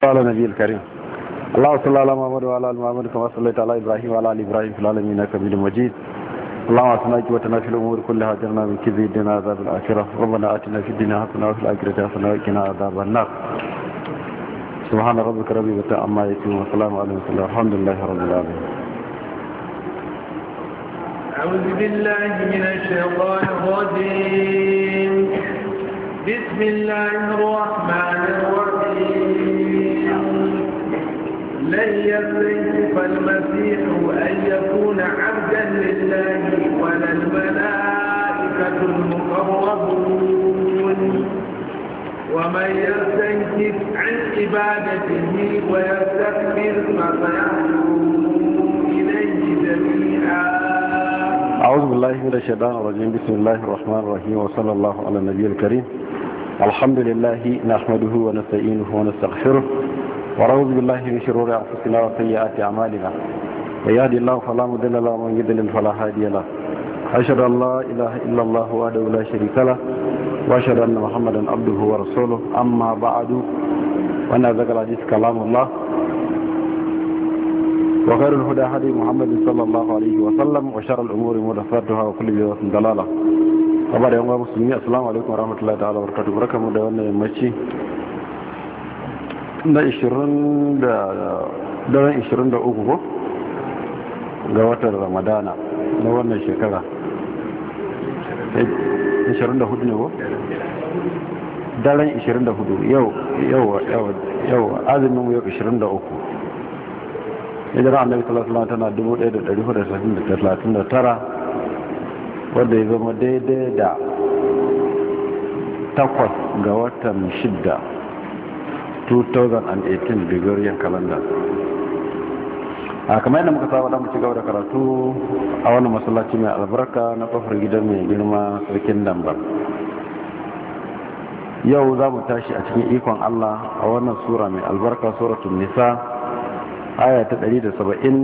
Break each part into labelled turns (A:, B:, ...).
A: على النبي الكريم. اللهم صل على محمد وعلى ال محمد كما صليت على ابراهيم وعلى ال ابراهيم في العالمين انك حميد مجيد. اللهم اصلح وتنا في الامور كلها اجرنا من كيد الدنيا عذاب الاخره. ربنا اتنا في الدنيا حسنه وفي الاخره حسنه وقنا عذاب النار. سبحان ربك رب العزه عما يصفون وسلام على المرسلين والحمد لله رب العالمين.
B: أعوذ بالله من الشيطان الرجيم. بسم الله الرحمن الرحيم. لن يستنكف المسيح أن يكون عبدا لله ولا الملائكة المقربون ومن يستنكف عن عبادته ويستكبر فسيحشرون إليه جميعا.
A: أعوذ بالله من الشيطان الرجيم. بسم الله الرحمن الرحيم وصلى الله على النبي الكريم. الحمد لله نحمده ونستعينه ونستغفره ونعوذ بالله من شرور أنفسنا وسيئات أعمالنا. من يهد الله فلا مضل له ومن يضلل فلا هادي له. أشهد أن لا إله إلا الله وحده لا شريك له وأشهد أن محمدا عبده ورسوله. أما بعد وأن ذكر الحديث كلام الله وخير الهدى هدي محمد صلى الله عليه وسلم وشر الأمور محدثاتها وكل بدعة ضلالة. وبعد يوم مسلمين السلام عليكم ورحمة الله تعالى وبركاته. بركة da wannan yammaci na 23 ko ga watan Ramadana na wannan shekara 24 ne ko daren 24 yau azumin mu yau 23 hijira annabi sallallahu alaihi wasallam tana 1439 wanda ya zama daidai da 8 ga watan 6 2018 Gregorian calendar. A kamar yadda muka saba da mu ci gaba da karatu a wannan masallaci mai albarka na kofar gidan mai girma sarkin Dambar. Yau za mu tashi a cikin ikon Allah a wannan sura mai albarka, suratul Nisa, aya ta 172,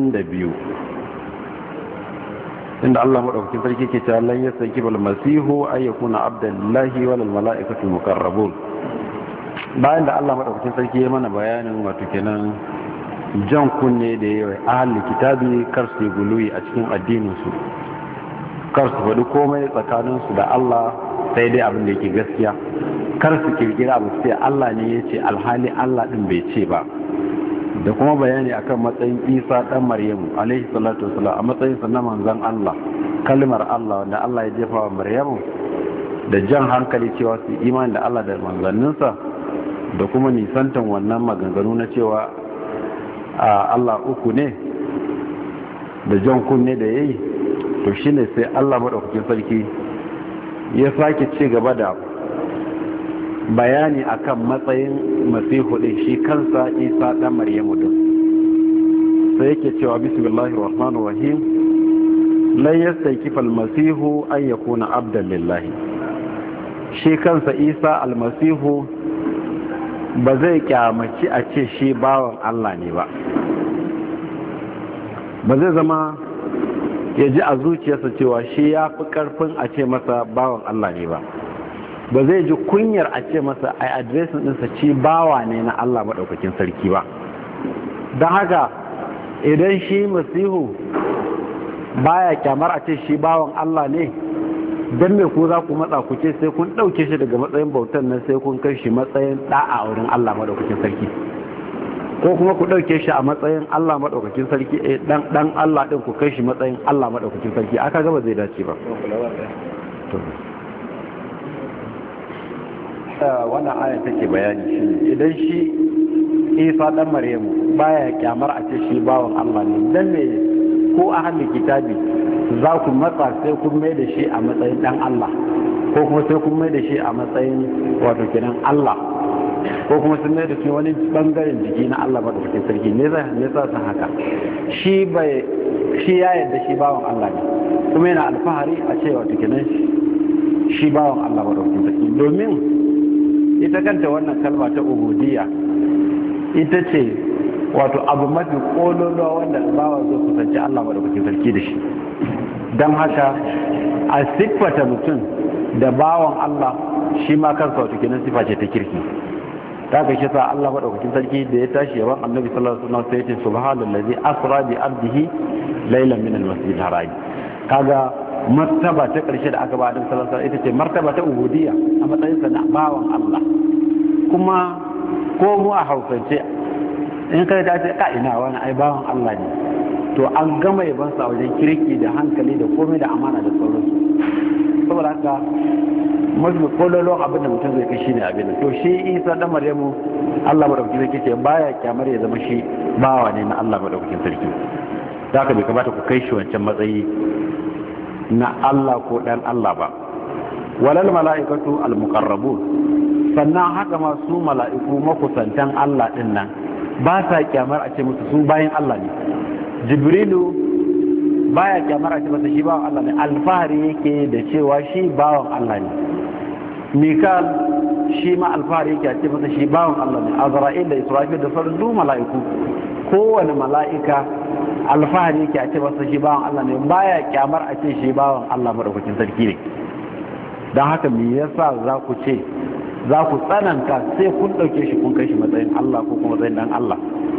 A: inda Allah madaukakin sarki ke cewa lan yasaki bal masihu ay yakuna abdallahi wal malaikatu muqarrabun. Bayan da Allah madaukakin sarki ya mana bayanin wato kenan jan kunne da yayi ahli kitabi kar su guluyi a cikin addinin su, kar su faɗi komai tsakanin su da Allah sai dai abin da yake gaskiya, kar su kirkira abu sai Allah ne ya ce alhali Allah din bai ce ba, da kuma bayani akan matsayin Isa dan Maryamu alaihi salatu wasallam a matsayin sa na manzon Allah, kalmar Allah wanda Allah ya jefa wa Maryamu, da jan hankali cewa su imani da Allah da manzanninsa, da kuma nisantan wannan maganganu na cewa Allah uku ne, da jan kunne da yayi. To shine sai Allah madaukakin sarki ya sake ci gaba da bayani akan matsayin masihu din shi kansa Isa dan Maryamu din. Sai yake cewa bismillahir rahmanir rahim, la yastaykifu al-masihu an yakuna abdan lillahi. Shi kansa Isa al-masihu ba zai kyamaci a ce shi bawan Allah ne ba, ba zai zama ya ji a zuciyarsa cewa shi ya fi karfin a ce masa bawan Allah ne ba, ba zai ji kunyar a ce masa ai adiresin ɗinsa ci bawa ne na Allah maɗaukakin sarki ba. Don haka idan shi masihu baya kyamar a ce shi bawan Allah ne, don me ku za ku matsa ku ce sai kun ɗauke shi daga matsayin bautan nan sai kun kai shi matsayin ɗa'a a wurin Allah maɗaukakin sarki, ko kuma ku ɗauke shi a matsayin Allah maɗaukakin sarki ɗan Allah ɗin ku kai shi matsayin Allah maɗaukakin sarki, aka gaba zai dace ba. Wannan aya take bayani shi idan shi Isa dan Maryamu baya kyamar a ce shi bawan Allah ne, dan me ko a hannun kitabi za ku matsa sai kun mai da shi a matsayin dan Allah, ko kuma sai kun mai da shi a matsayin wato kenan Allah, ko kuma sun mai da shi wani bangaren jiki na Allah madaukakin sarki. ne za su haka? Shi ya yarda shi bawan Allah ne, kuma yana alfahari a ce wato kenan shi bawan Allah madaukakin sarki, domin ita kanta wannan kalma ta ubudiyya ita ce wato abu mafi kololuwa wanda bawa zai kusanci Allah madaukakin sarki da shi. Don haka a siffata mutum da bawan Allah shi ma kansa wato kenan sifa ce ta kirki. ta ga shi sa Allah madaukakin sarki da ya tashi yawan annabi sallallahu alaihi wasallam sai ya ce subhanallazi asra bi abdihi laylan min al-masjid al-haram. Kaga martaba ta karshe da aka ba annabi sallallahu alaihi wasallam ita ce martaba ta ubudiyya a matsayin sa na bawan Allah. Kuma ko mu a Hausance in kai ta ce ka ina wani ai bawan Allah ne, to an gama yaban sa wajen kirki da hankali da komai da amana da sauransu. Saboda haka mafi kololon abin da mutum zai kai shi ne abin da to shi Isa dan Maryamu Allah madaukakin sarki ce baya kyamar ya zama shi bawa ne na Allah madaukakin sarki. Da haka bai kamata ku kai shi wancan matsayi na Allah ko dan Allah ba. Walal mala'ikatu al muqarrabun, sannan haka ma su mala'iku makusantan Allah din nan ba sa kyamar a ce musu su bayin Allah ne. Jibrilu baya kyamar a ce masa shi bawan Allah ne, alfahari yake da cewa shi bawan Allah ne. Mikal shi ma alfahari yake a ce masa shi bawan Allah ne. Azra'il da Israfil da sauran duk mala'iku, kowane mala'ika alfahari yake a ce masa shi bawan Allah ne, baya kyamar a ce shi bawan Allah madaukakin sarki ne. Don haka me yasa za ku ce za ku tsananta sai kun ɗauke shi kun kai shi matsayin Allah ko kuma matsayin dan Allah?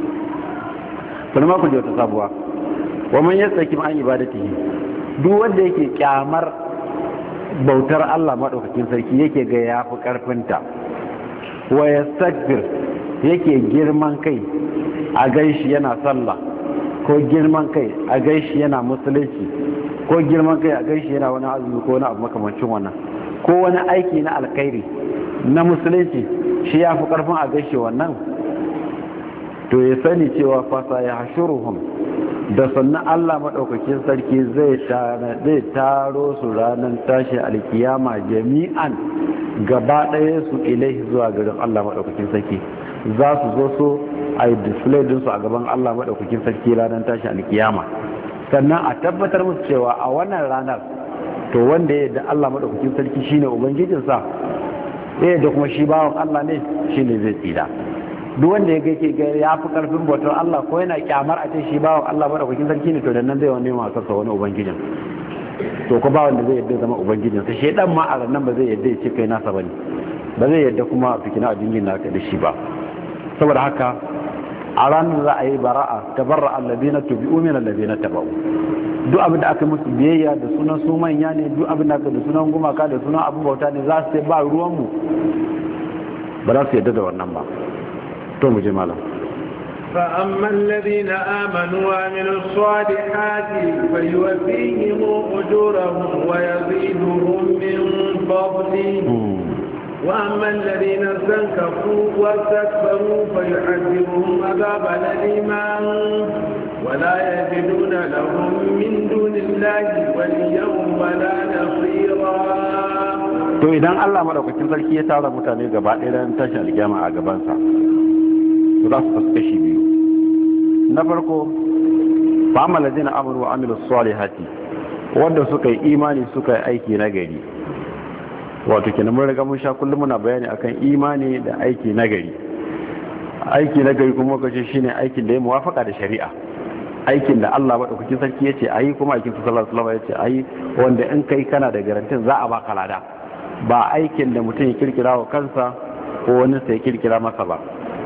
A: Sannan ma ku ji wata sabuwa, wa man yastaki an ibadatihi, duk wanda yake kyamar bautar Allah madaukakin sarki yake ga yafi karfinta, wa yastakbir yake girman kai a gaishi yana sallah, ko girman kai a gaishi yana musulunci, ko girman kai a gaishi yana wani azumi ko wani abu makamancin wannan, ko wani aiki na alkhairi na musulunci shi ya fi karfin a gaishe wannan, to ya sani cewa fasa ya hashuruhum, da sannan Allah maɗaukakin sarki zai taro su ranar tashi alkiyama jami'an gaba ɗaya su ilaihi zuwa garin Allah maɗaukakin sarki. Za su zo so a yi display dinsu a gaban Allah maɗaukakin sarki ranar tashi alkiyama, sannan a tabbatar musu cewa a wannan ranar to wanda ya da Allah maɗaukakin sarki shine ubangijinsa, da kuma shi bawan Allah ne, shi ne zai tsira. Duk wanda ya ga ya fi karfin bautar Allah ko yana kyamar a ce shi bawan Allah madaukakin sarki ne, to da nan zai wani masu sa wani ubangijin, to ko ba wanda zai yadda zama ubangijin sa. Shedan ma a nan ba zai yadda ya ce kai nasa bane, ba zai yadda kuma fikina a dingin naka da shi ba. Saboda haka a ranar za a yi bara'a, tabarra alladhina tubi'u min alladhina tabau. Duk abin da aka musu biyayya da sunan su manya ne, duk abin da aka da sunan gumaka da sunan abin bauta ne, za su ce ba ruwan mu, ba za su yadda da wannan ba. To mu je malam.
B: فأما الذين آمنوا وعملوا الصالحات فيوفيهم أجورهم ويزيدهم من فضله، وأما الذين استنكفوا واستكبروا فيعذبهم عذابا أليما ولا يجدون لهم من دون الله وليا ولا نصيرا.
A: To idan Allah madaukakin sarki ya tara mutane gaba ɗaya ran tashi alƙiyama a gabansa, to za su kashi biyu. Na farko, fa amal ladina amanu wa amilus salihati, wanda suka yi imani suka yi aiki na gari. Wato kenan mun riga mun sha kullum muna bayani akan imani da aiki na gari. Aiki na gari kuma kace shine aikin da ya muwafaka da shari'a, aikin da Allah madaukakin sarki yace ayi kuma aikin sallallahu alaihi wasallam yace ayi, wanda in kai kana da garantin za a baka lada, ba aikin da mutum ya kirkira wa kansa ko wani sai ya kirkira masa ba.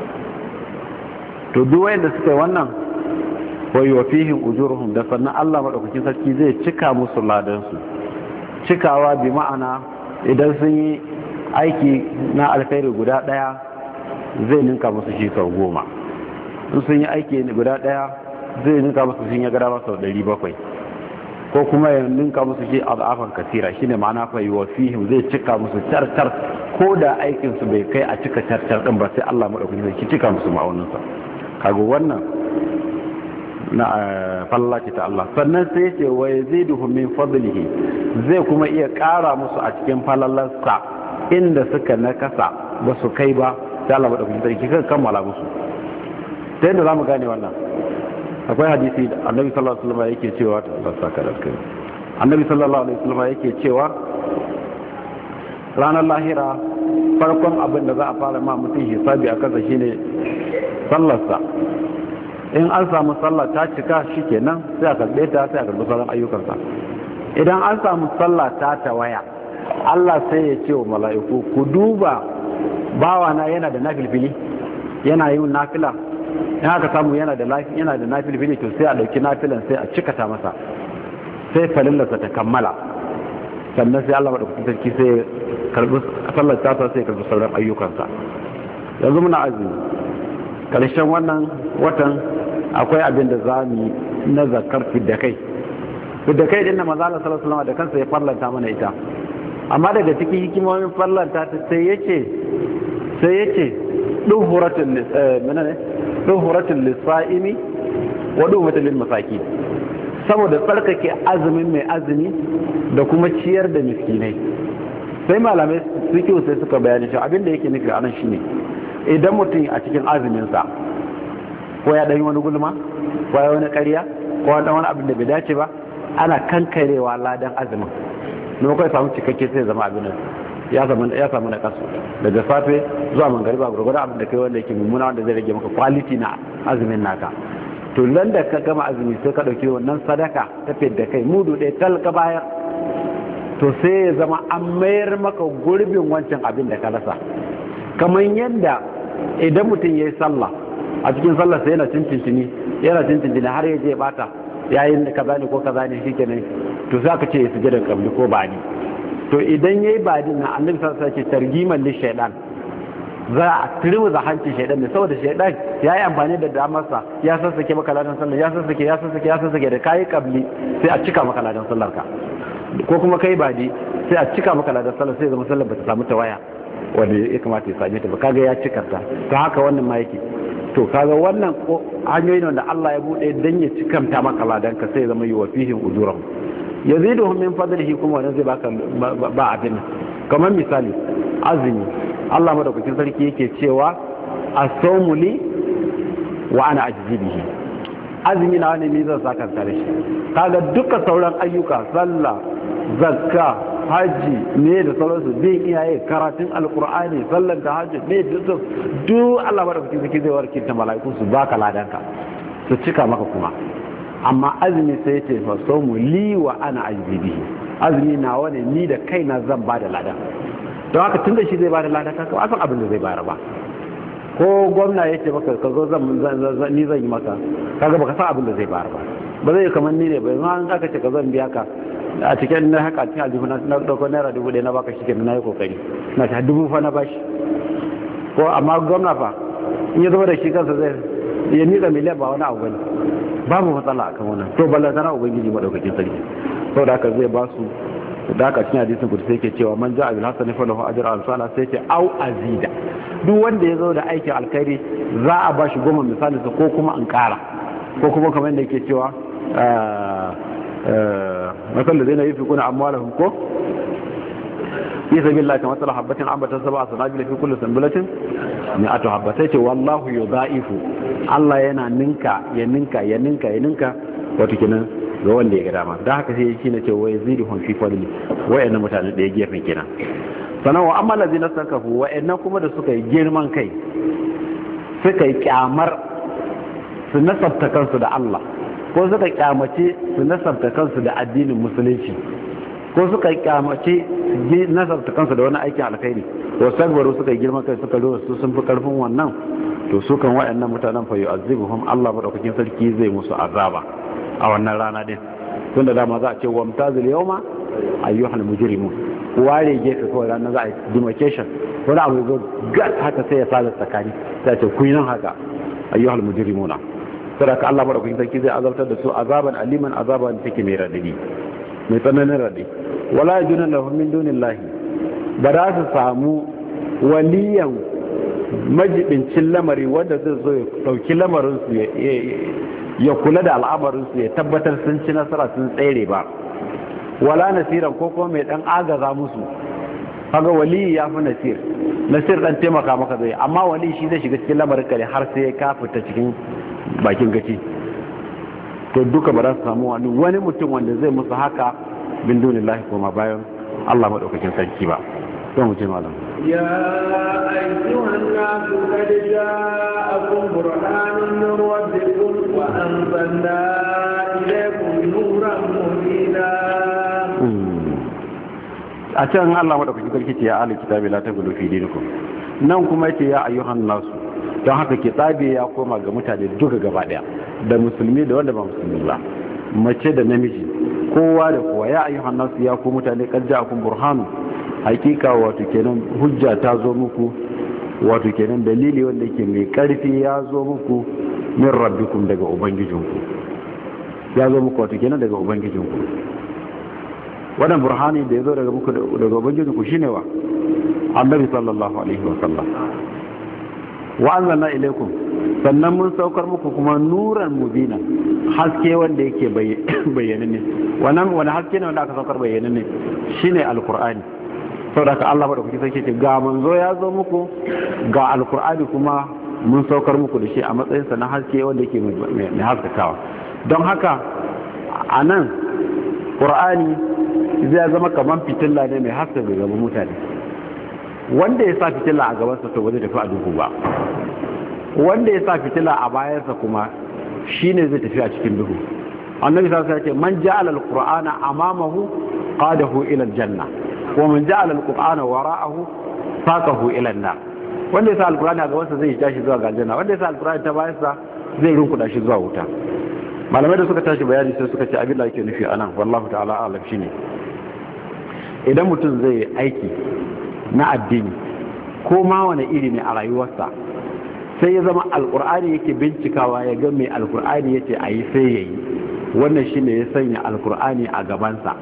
A: To duk wanda suka yi wannan, wa yuwafihim ujuruhum, da sannan Allah madaukakin sarki zai cika musu ladan su. Cikawa bi ma'ana idan sun yi aiki na alkhairi guda daya zai ninka musu shi sau 10, in sun yi aiki guda daya zai ninka musu shi ya gada ba sau 700, ko kuma ya ninka musu shi azafan kasira. Shine ma'ana fa yuwafihim, zai cika musu tartar, ko da aikin su bai kai a cika tartar din ba, sai Allah madaukakin sarki cika musu ma'aunin sa. Kaga wannan na fallaci ta Allah. Sannan sai yace wa yaziduhum min fadlihi, zai kuma iya ƙara musu a cikin falalarsa inda suka nakasa ba su kai ba, sai Allah madaukakin sarki kan kammala musu. Ta yadda zamu gane wannan, akwai hadisi da Annabi sallallahu alaihi wasallam yake cewa, Annabi sallallahu alaihi wasallam yake cewa ranar lahira farkon abin da za a fara ma mutum hisabi a kansa shine sallarsa. In an samu sallah ta cika shikenan sai a karbe ta, sai a karbi sauran ayyukansa. Idan an samu sallah ta tawaya, Allah sai ya ce wa mala'iku ku duba bawa na yana da nafilfili yana yin nafila in aka samu yana da nafilfili to sai a dauki nafilan sai a cikata masa sai farillarsa ta kammala sannan sai Allah madaukakin sarki sai karbi sallar tasa sai karbi sauran ayyukansa. Yanzu muna azumi karshen wannan watan akwai abin da za mu na zakar fidda kai din na manzo Allah sallallahu alaihi wasallam da kansa ya farlanta mana ita, amma daga cikin hikimomin farlanta ta sai yace duhuratul lisa'imi wa duhuratul lil masakin, saboda tsarkake azumin mai azumi da kuma ciyar da miskinai. Sai malamai sai suka bayani shi abin da yake nufi a nan shine idan mutum a cikin azuminsa ko ya ɗanyi wani gulma ko ya wani ƙarya ko wani abin da bai dace ba, ana kankarewa ladan azumin ne kai samu cikakke sai zama abin ya samu na kasu daga safe zuwa mangariba gurgurda abin da kai wanda yake mummuna wanda zai rage maka quality na azumin naka. To nan da ka gama azumi sai ka ɗauki wannan sadaka ta fidda kai mudu ɗaya talka bayar, to sai ya zama an mayar maka gurbin wancan abin da ka rasa. Kamar yadda idan mutum ya yi sallah a cikin sallah sai yana cincin har ya je bata yayin da kaza ne ko kaza ne shikenan, to za ka ce ya sujada kabli ko bani. To idan yayi bani na annabi sallallahu alaihi wasallam ce targiman li shaytan, za a turmuza hancin shaytan ne saboda shaytan yayi amfani da damarsa ya sassake maka ladan sallah ya sassake da kai kabli sai a cika maka ladan sallar ka, ko kuma kai badi sai a cika maka ladan sallar sai zama sallar ba ta samu tawaya wanda ya kamata ya same ta ba, kaga ya cika ta. To haka wannan ma yake, to kaga wannan hanyoyi ne wanda Allah ya bude dan ya cikamta maka ladan ka sai ya zama yuwafihim ujurahum yaziduhum min fadlihi, kuma wannan zai baka ba abin. Kamar misali azumi, Allah madaukakin sarki yake cewa as-sawmu li wa ana ajzi bihi, azumi na wani ne zan saka tare shi. Kaga duka sauran ayyuka sallah zakka haji ne da sauransu bin iyaye karatun alkur'ani sallar da hajji ne duk Allah madaukakin sarki zai warke ta mala'iku su baka ladanka su cika maka kuma. Amma azumi sai ce fa sawmu li wa ana ajzibihi, azumi na wani ni da kaina zan bada ladan. Don haka tunda shi zai bada ladan ka san abin da zai bayar ba. Ko gwamna yake maka ka zo ni zan yi maka, kaga baka san abin da zai bayar ba zai kamar ni ne ba. yanzu an aka ce ka zan biya ka a cikin na haka cikin aljihu na dauko naira 1000 na baka shike na yi kokari na ta 1000 fa na bashi. Ko amma gwamna fa in ya zama da shi kansa zai ya nika miliyan ba wani abu bane, babu matsala akan wannan. To balla sana ubangiji madaukakin sarki saboda haka zai ba su da haka cikin hadisin kudu sai ke cewa man ja'a bil hasani falahu ajru amsala, sai ce au azida, duk wanda ya zo da aikin alkhairi za a ba shi 10 misalin sa ko kuma an kara, ko kuma kamar yadda yake cewa مثل الذين ينفقون أموالهم في سبيل الله كمثل حبة أنبتت 7 سنابل في كل سنبلة 100 حبة. سيتي والله يضاعف، الله yana ninka wato kenan ga wanda ya ga dama. Da haka sai shi ne ce wa yaziduhum fi fadli, wayannan mutane da ya gefen kenan. Sanan wa amma lazina sakafu, wayannan kuma da suka yi girman kai suka yi kyamar su nasabta kansu da Allah, ko suka kyamace su nasabta kansu da addinin musulunci, ko suka kyamace su nasabta kansu da wani aikin alkhairi, ko sagwaro suka yi girman kai suka zo su sun fi karfin wannan, to su kan waɗannan mutanen fa yu'azzibuhum, Allah madaukakin sarki zai musu azaba a wannan rana din. Tunda dama za a ce wamtazil yawma ayyuhal mujrimun, ware gefe kawai ranar za a yi demarcation, wani abu zo gat haka sai ya sada tsakani, sai a ce ku yi nan haka ayyuhal mujrimuna. Sadaka Allah madaukakin sarki zai azabtar da su azaban aliman, azaban take mai radadi, mai tsananin radadi. Wala yajuna lahum min dunillahi, ba za su samu waliyan majibincin lamari wanda zai zo ya dauki lamarin su ya kula da al'amarin su ya tabbatar sun ci nasara sun tsere ba. Wala nasiran, ko kuma mai dan agaza musu. Kaga wali ya fi nasir dan taimaka maka zai, amma wali shi zai shiga cikin lamarin kare har sai ka fita cikin bakin gaci. To duka ba za su samu wani mutum wanda zai musu haka bin dunillahi kuma bayan Allah madaukakin sarki ba. To mu ce malam,
B: ya ayyuhan nasu qad ja'akum burhanun min rabbikum wa anzalna ilaykum nuran mubina.
A: A can Allah madaukakin sarki ce ya ahli kitabi la taghlu fi dinikum, nan kuma yake ya ayyuhan nasu, don haka ke tsabe ya koma ga mutane duka gaba daya, da musulmi da wanda ba musulmi ba, mace da namiji, kowa da kowa. Ya ayyuhan nasu, ya ku mutane, qad ja'akum burhanu, hakika wato kenan hujja ta zo muku, wato kenan dalili wanda yake mai karfi ya zo muku min rabbikum, daga ubangijinku, ya zo muku wato kenan daga ubangijinku. wannan burhani da ya zo daga muku daga ubangijinku shine wa annabi sallallahu alaihi wasallam. wa anzalna ilaykum, sannan mun saukar muku kuma nuran mubina, haske wanda yake bayyananne. wani haske ne wanda aka saukar bayyananne shine alqur'ani. saboda ka Allah madaukaki sai ce ga manzo ya zo muku, ga alqur'ani kuma mun saukar muku da shi a matsayin sa na haske wanda yake mai haskakawa. don haka anan qur'ani zai zama kaman fitilla ne mai haska ga gaban mutane. wanda ya sa fitila a gabansa to ba zai tafi a duhu ba, wanda ya sa fitila a bayansa kuma shine zai tafi a cikin duhu. annabi sallallahu alaihi wasallam ya ce man ja'ala al-qur'ana amamahu qadahu ila al-janna wa man ja'ala al-qur'ana wara'ahu saqahu ila an-nar. wanda ya sa al-qur'ani a gabansa zai tashi zuwa ga aljanna, wanda ya sa al-qur'ani ta bayansa zai rinkuda shi zuwa wuta. malamai da suka tashi bayani sai suka ce abin da yake nufi anan wallahu ta'ala a'lam shine idan mutum zai aiki na addini ko ma wani iri ne a rayuwarsa, sai ya zama alkur'ani yake bincikawa ya ga mai alkur'ani yace a yi sai ya yi, wannan shi ne ya sanya alkur'ani a gabansa.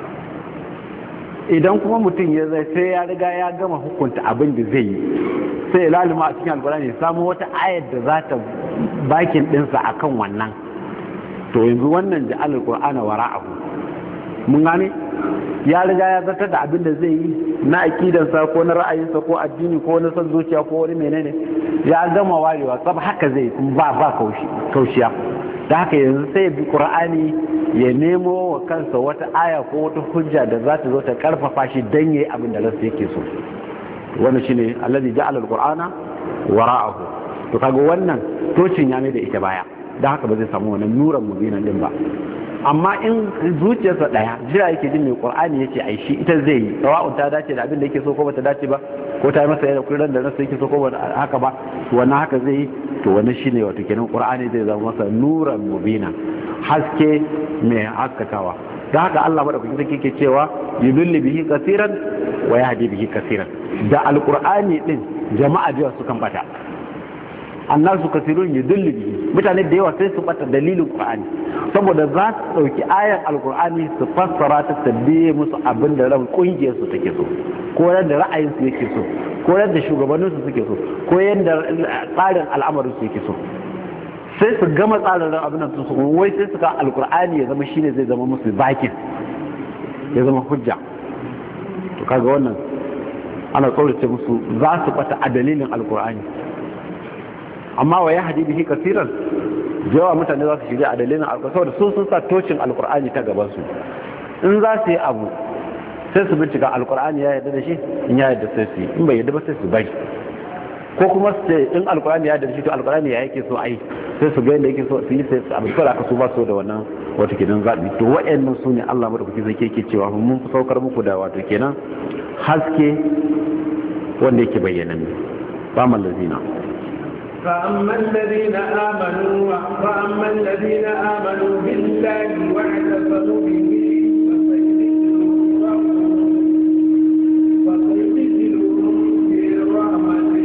A: idan kuma mutum ya zai sai ya riga ya gama hukunta abin da zai yi, sai ya lalima a cikin alkur'ani ya samu wata ayar da za ta bakin ɗinsa a kan wannan, to yanzu wannan da alkur'ana wara'ahu, mun gane ya riga ya zartar da abin da zai yi na akidansa ko na ra'ayinsa ko addini ko na son zuciya ko wani menene, ya gama warewa sab haka zai kuma ba kaushiya. da haka yanzu sai bi qur'ani ya nemo wa kansa wata aya ko wata hujja da za ta zo ta karfafa shi dan yayi abin da ransa yake so. wannan shine allazi ja'ala al-qur'ana wara'ahu. to kaga wannan tocin ya mai da ita baya, da haka ba zai samu wannan nuran mubinan din ba. amma in zuciyarsa daya jira yake jin mai qur'ani yake ai shi ita zai yi, sawa'un ta dace da abin da yake so ko bata dace ba, ko ta yi masa yana kullun da nasa yake so ko ba haka ba, wannan haka zai yi. to wannan shine wato kenan qur'ani zai zama masa nuran mubina, haske mai haskakawa. da haka Allah madaukakin sarki yake cewa yudillu bihi kaseeran wa yahdi bihi kaseeran. da alqur'ani din jama'a da su kan bata, annasu kasirun yudillu bihi, mutane da yawa sai su bata dalilin qur'ani, saboda za su dauki ayar alqur'ani su fassara ta tabbiye musu abin da ran kungiyar su take so, ko yadda ra'ayin su yake so, ko yadda shugabannin su suke so, ko yadda tsarin al'amarin su yake so. sai su gama tsarin abin nan su wai sai su ka alqur'ani ya zama shine zai zama musu bakin, ya zama hujja. to kaga wannan ana tsorace musu za su bata a dalilin alqur'ani. amma wa ya hadi bihi kasiran, jawa mutane za su shirya a dalilin alkur'ani saboda sun sa tocin alkur'ani ta gaban su. in za su yi abu sai su bincika alkur'ani ya yarda da shi, in ya yarda sai su yi, in bai yarda ba sai su bari. ko kuma su ce in alkur'ani ya yarda da shi to alkur'ani ya yake so ai, sai su ga yadda yake so su yi, sai su abin aka su ba su da wannan wato kenan zabi. to wa'annan su ne Allah madaukaki zai yake cewa mun saukar muku da wato kenan haske wanda yake bayyana ne ba mallazina.
B: فأما الذين آمنوا بالله واعتصموا به فسيدخلهم في رحمته.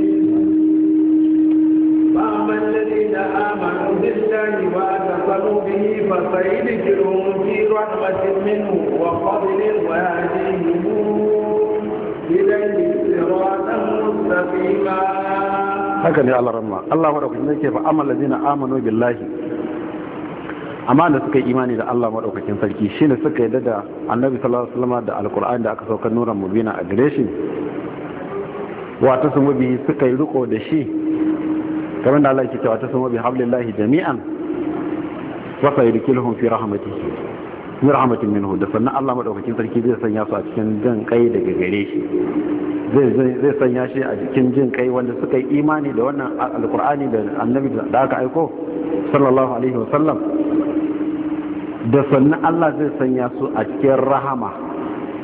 B: فأما الذين آمنوا بالله واعتصموا به فسيدخلهم في رحمة منه وفضل ويهديهم إليه صراطا مستقيما.
A: haka ne Allah rahma. Allah madaukakin yake fa amal ladina amanu billahi, amma da suka yi imani da Allah madaukakin sarki shine suka yarda da Annabi sallallahu alaihi wasallam da alqur'ani da aka saukar nuran mubina a gare shi, wato sun bi suka yi riko da shi kamar da Allah yake cewa ta sun bi hablillahi jami'an wa sayudkhiluhum fi rahmatin minhu. da sannan Allah madaukakin sarki zai sanya su a cikin jin kai daga gare shi, zai sanya shi a cikin jin kai wanda suka yi imani da wannan alkur'ani da annabi da aka aiko sallallahu alaihi wasallam. da sannan Allah zai sanya su a cikin rahama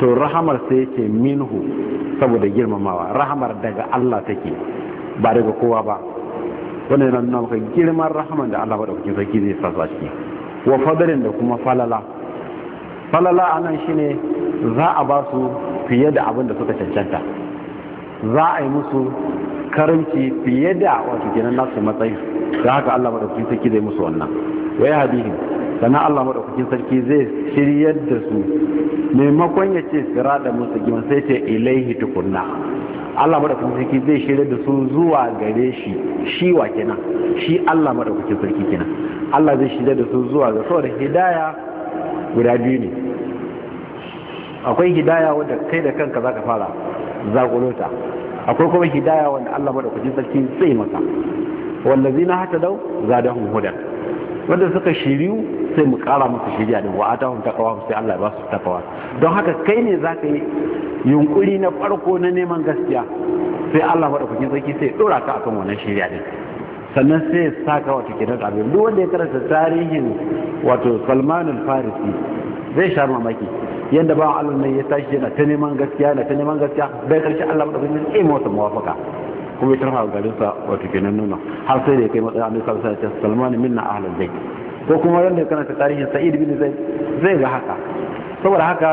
A: to rahamar sai yake minhu saboda girmamawa, rahamar daga Allah take ba daga kowa ba. wannan yana nuna maka girman rahaman da Allah madaukakin sarki zai sa shi. Wa fadalin da kuma falala anan shine za a ba su fiye da abin da suka cancanta, za a yi musu karanci fiye da wato kenan nasu matsayi, da haka Allah madaukakin sarki zai musu wannan. wa ya hadihim, sannan Allah madaukakin sarki zai shiryar da su, maimakon ya ce sirata mustaqim sai ce ilaihi tukunna. Allah madaukakin sarki zai shiryar da su zuwa gare shi wa kenan, shi Allah madaukakin sarki kenan. Allah zai shiryar da su zuwa ga, saboda hidaya guda biyu ne. Akwai hidaya wanda kai da kanka zaka fara zakulota, akwai kuma hidaya wanda Allah madaukakin sarki zai maka. wallazina hatadau zadahum hudan, wanda suka shiriyu sai mu kara musu shiriya din, wa atahum taqwa sai Allah ya ba su taqwa. Don haka kai ne zaka yi yunkuri na farko na neman gaskiya, sai Allah madaukakin sarki sai dora ka akan wannan shiriya din, sannan sai ya saka wato kenan abin. Duk wanda ya karanta tarihin wato Salman al-Farisi zai sha mamaki yadda ba Allah ne ya tashi yana ta neman gaskiya bai karshe Allah madaukakin sarki ya masa muwafaka, kuma ya tarfa garin sa wato kenan nuna har sai da ya kai matsayin Annabi sallallahu alaihi wasallam, Salman minna ahlul bayt. Ko kuma wanda ya karanta tarihin Sa'id bin Zaid zai ga haka. Saboda haka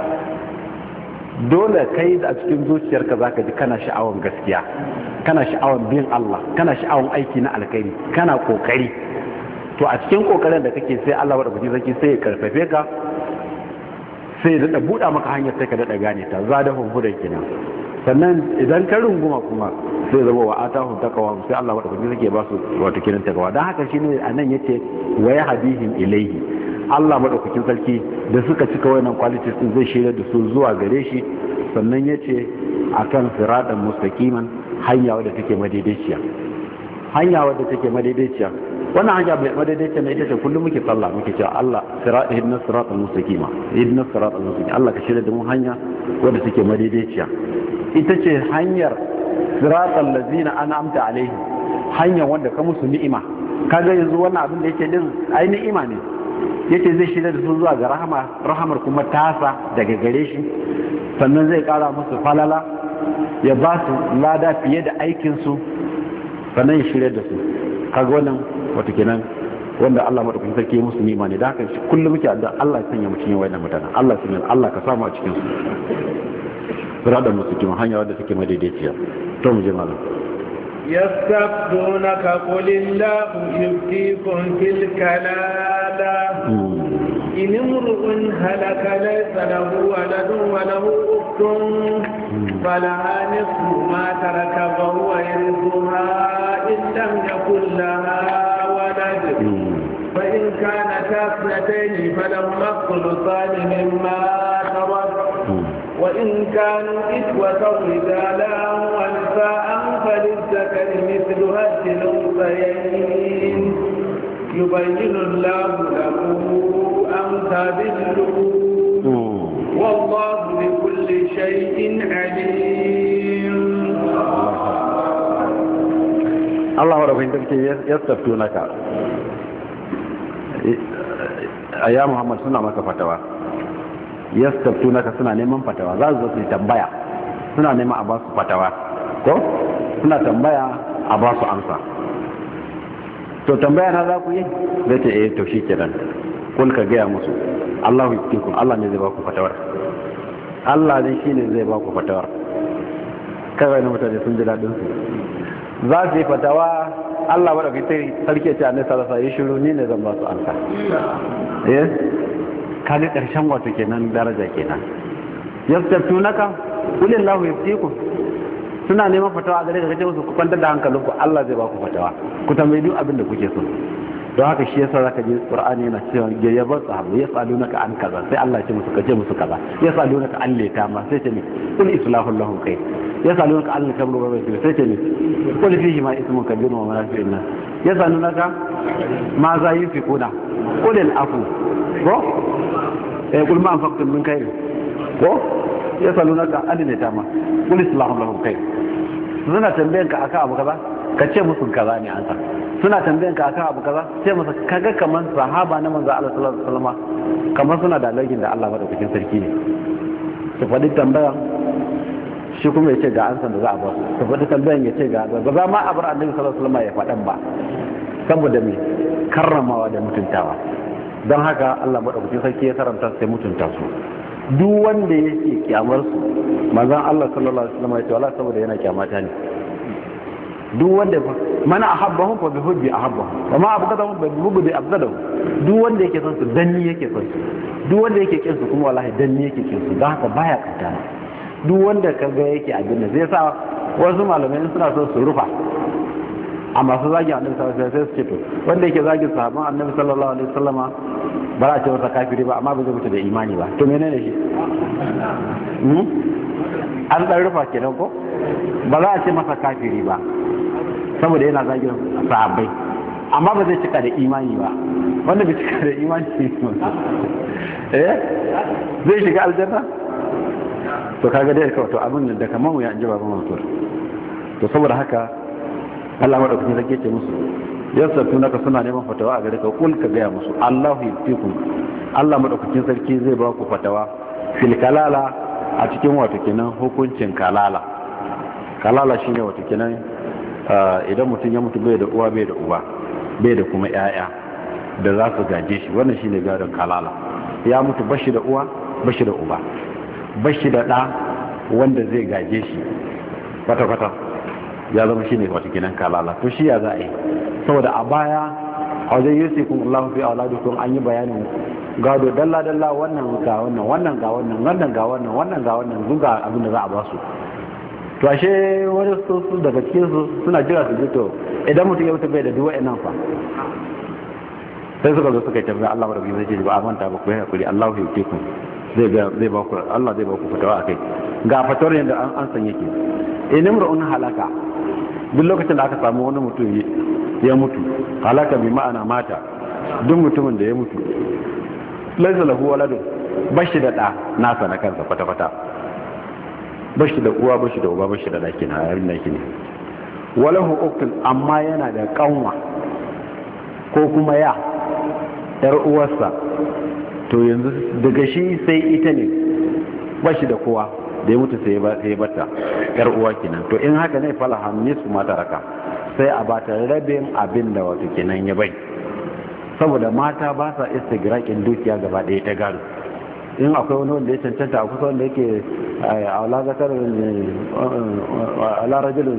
A: dole kai da a cikin zuciyarka zaka ji kana sha'awan gaskiya, kana sha'awan bin Allah, kana sha'awan aiki na alkhairi, kana kokari. To a cikin kokarin da kake sai Allah madaukakin sarki sai ya karfafe ka, sai ya buɗa maka hanyar sai ka daɗa gane ta, zadahum hudan kenan. Sannan idan ka runguma kuma sai zama wa atahum taqwa, sai Allah madaukakin sarki ya ba su wato kiran taqwa. Dan haka shine anan yace wa yahdihim ilayhi, Allah madaukakin sarki da suka cika wannan qualities din zai shirya da su zuwa gare shi. Sannan yace akan siratan mustaqiman, hanya wadda take madaidaiciya, wannan hanya madaidaiciya ne ita ce kullum muke sallah muke cewa Allah ihdinas siratal mustaqima, Allah ka shirya da mu hanya wadda take madaidaiciya. Ita ce hanyar siratal ladzina an'amta alaihim, hanyar wanda ka musu ni'ima. Kaga yanzu wannan abin da yake din ai ni'ima ne, yace zai shirya da su zuwa ga rahamar kuma tasa daga gare shi. Sannan zai kara musu falala, ya ba su lada fiye da aikin su, sannan ya shirya da su. Kaga wannan wato kenan wanda Allah madaukakin sarki musu ni'ima ne. Da haka kullum muke addu'a Allah ya sanya mu cikin wayannan mutanen, Allah ka samu a cikin su. Sirada mustaqiim, hanya wadda take madaidaiciya. To mu je malam.
B: يستفتونك قل الله يفتيكم في الكلالة إن امرؤ هلك ليس له ولد وله أخت فلها نصف ما ترك وهو يرثها إن لم يكن لها ولد، فإن كانتا اثنتين فلهما الثلثان مما ترك، وإن كانوا إخوة رجالا ونساء فللذكر مثل هذه الأنثيين يبين الله لكم أن تضلوا والله بكل شيء عليم.
A: الله رب يستفتونك يا محمد suna maka fatawa, yastaftunaka suna neman fatawa, za su yi tambaya, suna neman a ba su fatawa ko suna tambaya a ba su amsa. To tambaya na za ku yi zai ce to shi kenan, kun ka gaya musu Allahu yuftikum, Allah ne zai ba ku fatawar, Allah ne shine zai ba ku fatawar. Kawai na mutane sun ji daɗin su, za su yi fatawa, Allah wadda kai sarki ce annai salasa yi shiru, ni ne zan ba su amsa. Kaga ƙarshen wato kenan daraja kenan. Yastaftunaka qulillahu yuftikum, suna neman fatawa a gare ka, kace musu ku kwantar da hankalinku, Allah zai ba ku fatawa, ku tambayi duk abin da kuke so. Don haka shi yasa zaka ji Qur'ani yana cewa gayyaban sahabbai yasalunaka an kaza, sai Allah ya ce musu kace musu kaza. Yasalunaka an litama, sai ce ne kul islahu lahum khair. Yasalunaka an kamru wa sai ce ne kul fihi ma ismun kabirun wa manafi'un nas. Yasalunaka ma za yunfiquna qul al-afu ko kul ma anfaqtum min khair ko yasalunaka an litama kul islahu lahum khair. Suna tambayan ka akan abu kaza, ka ce musu kaza ne an sa. Suna tambayan ka akan abu kaza, sai masa kaga kaman sahaba na manzo Allah sallallahu alaihi wasallam kaman suna da lagin da Allah madaukakin sarki ne. su faɗi tambayan shi kuma ya ce ga ansan da za a ba su faɗi tambayan ya ce ga ba za ma a bar annabi sallallahu alaihi wasallam ya faɗan ba saboda me karramawa da mutuntawa don haka Allah madaukakin sarki ya karanta sai mutunta su duk wanda yake kyamar su manzon Allah sallallahu alaihi wasallam ya ce wala saboda yana kyamata ne duk wanda mana ahabbahum fa bihubbi ahabbahum wa ma abghadahum fa bihubbi abghadahum duk wanda yake son su danni yake son su duk wanda yake kin su kuma wallahi danni yake kin su don haka baya kanta duk wanda kaga yake abin da zai sa wasu malamai suna son su rufa amma su zagi annabi sallallahu alaihi wasallam sai su ce to wanda yake zagin sahabban annabi sallallahu alaihi wasallama ba za a ce masa kafiri ba amma ba zai mutu da imani ba to menene shi an dan rufa kenan ko ba za a ce masa kafiri ba saboda yana zagin sahabbai amma ba zai cika da imani ba wanda bai cika da imani zai shiga aljanna to kaga dai kawai to abin da kamar mu ya ji baban mutuwar to saboda haka Allah madaukakin sarki ce musu yassatu naka suna neman fatawa a gare ka kul ka gaya musu Allahu yaftikum Allah madaukakin sarki zai ba ku fatawa fil kalala a cikin wato kenan hukuncin kalala shine wato kenan idan mutum ya mutu bai da uwa bai da uba bai da kuma yaya da za su gaje shi wannan shine gadon kalala ya mutu bashi da uwa bashi da uba bashi da ɗa wanda zai gaje shi kwata-kwata ya zama shi ne wata kinan kalala to shi ya za a yi saboda a baya a wajen yusi kun Allah fi auladukum an yi bayanin gado dalla-dalla wannan ga wannan wannan ga wannan wannan ga wannan wannan ga wannan zuga abin da za a ba su to ashe wani su daga cikin su suna jira su ji to idan mutum ya mutu bai da duwa nan fa sai suka zo suka yi tafiya Allah rabbi zai ce ba a manta ba ku yi hakuri Allah ya yi ku zai ba ku Allah zai ba ku fitawa akai ga fatawar yadda an san yake inimra'un halaka duk lokacin da aka samu wani mutum ya mutu halaka bi ma'ana mata duk mutumin da ya mutu laisa lahu waladun bashi da da nasa na kansa kwata-kwata bashi da uwa bashi da uba bashi da daki na yarin daki ne walahu uktun amma yana da kanwa ko kuma yar uwarsa to yanzu daga shi sai ita ne bashi da kowa da ya mutu sai ya bata yar uwa kenan to in haka ne falahan nisfu mata raka sai a bata rabin abin da wato kenan ya bai saboda mata ba sa istigraqin dukiya gaba ɗaya ta gado in akwai wani wanda ya cancanta a kusa wanda yake ala rajulun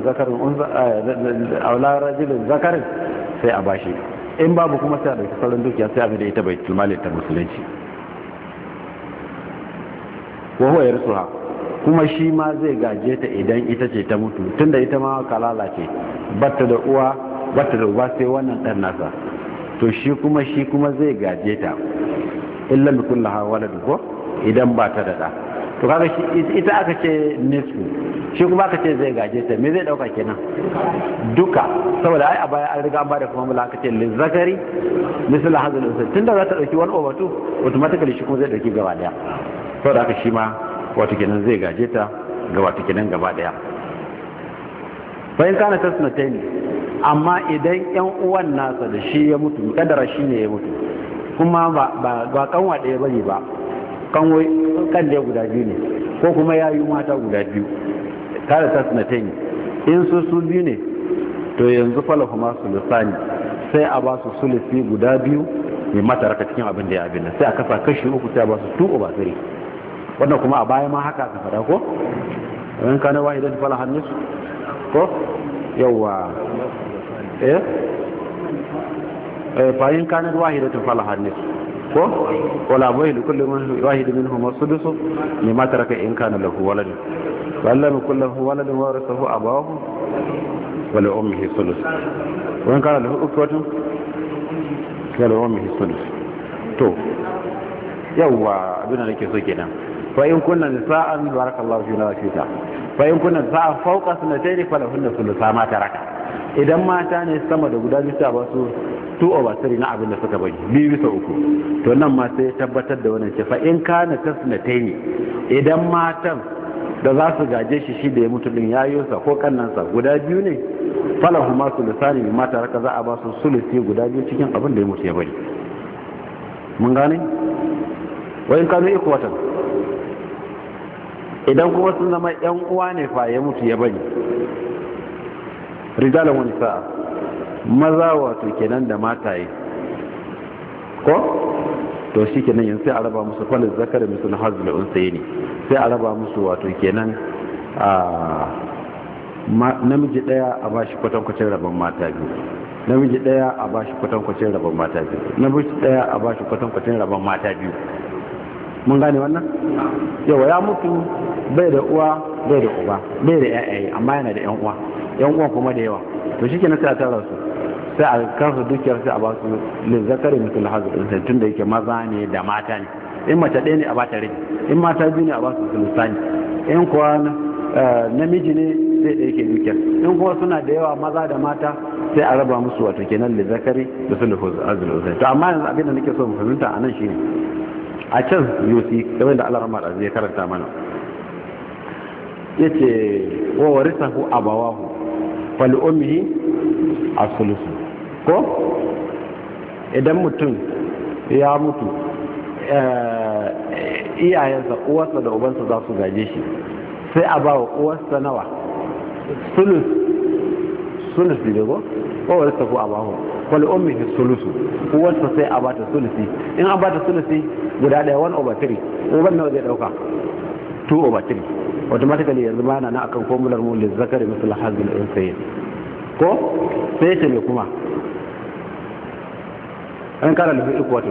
A: zakarin sai a bashi in babu kuma sai a ɗauki sauran dukiya sai a da ita bai tilmalin ta musulunci wa huwa yarsuha kuma shi ma zai gaje ta idan ita ce ta mutu tunda ita ma kalala ce batta da uwa batta da uba sai wannan dan nasa to shi kuma zai gaje ta illa bi kullaha waladu ko idan ba ta da da to kaga shi ita aka ce nisfu shi kuma aka ce zai gaje ta me zai dauka kenan duka saboda ai a baya an riga an bada kuma mula aka ce lil zakari misal hadal unsa tunda za ta dauki 1/2 automatically shi kuma zai dauki gaba daya saboda haka shi ma wato kenan zai gaje ta ga wato kenan gaba daya bayan kana tasnatai ne amma idan yan uwan nasa da shi ya mutu kadara shi ne ya mutu kuma ba kanwa daya bane ba kanwai kan da guda biyu ne ko kuma yayu mata guda biyu kada tasnatai ne in su biyu ne to yanzu falahu ma sulusani sai a ba su sulusi guda biyu mai mata raka cikin abin da ya abin sai a kasa kashi uku sai a ba su 2/3 wannan kuma a baya ma haka aka fada ko in kana wahidan fala hannis ko yawa fa in kana wahidan fala hannis ko wala bai da kullum wahid minhum as-sudus mimma taraka in kana lahu walad walla min kullahu walad wa rasahu abahu wa li ummihi sudus wa in kana lahu ukwatun wa li ummihi sudus to yawa abin da nake so kenan fa in kunna nisa'an barakallahu fi nawafita fa in kunna nisa'an fawqa sunnatayn falahunna thulutha ma taraka idan mata ne sama da guda biyu ba su 2/3 na abin da suka bari 2/3 to nan ma sai tabbatar da wannan ce fa in kana tasnatayn idan matan da za su gaje shi da ya mutu din yayonsa ko kannansa guda biyu ne falahuma thuluthani mimma taraka za a ba su sulusi guda biyu cikin abin da ya mutu ya bari mun gane wa in kanu ikwatan idan kuma sun zama yan uwa ne fa ya mutu ya bari rijalan wani sa'a maza wato kenan da mataye ko to shi kenan yanzu sai a raba musu falin zakar musu na hazula unsayi ne sai a raba musu wato kenan namiji daya a bashi kwatankwacin rabon mata biyu, namiji daya a bashi kwatankwacin rabon mata biyu, namiji daya a bashi kwatankwacin rabon mata biyu. Mun gane wannan? Yawa ya mutu bai da uwa bai da uba bai da yayaye amma yana da yan uwa kuma da yawa, to shi kenan sai a tara su sai a karsa dukiyar sai a ba su lizzakari mutum hazard ɗinsa tun da yake maza ne da mata ne. In mace ɗaya ne a bata rai, in mata biyu ne a ba su sulusani, in kuwa namiji ne sai da yake dukiyar, in kuma suna da yawa maza da mata sai a raba musu wato kenan lizzakari da sulhu hazard. To amma yanzu abin da nake so mu fahimta a nan shine a can yusi game da Allah rahmat azzi ya karanta mana yace wa warisahu abawahu fal ummihi as-sulusu ko idan mutum ya mutu iyayensa uwarsa da ubansa za su gaje shi sai a ba wa uwarsa nawa sulus ne ko wani tafi a bahu wani ummihi sulusu uwarsa sai a bata sulusi, in an bata sulusi guda daya 1/3 uban nawa zai dauka 2/3 automatically yanzu ba na akan formular mu lizzakari misal hazil unsayin ko sai ce me kuma an kara lafi ikwatin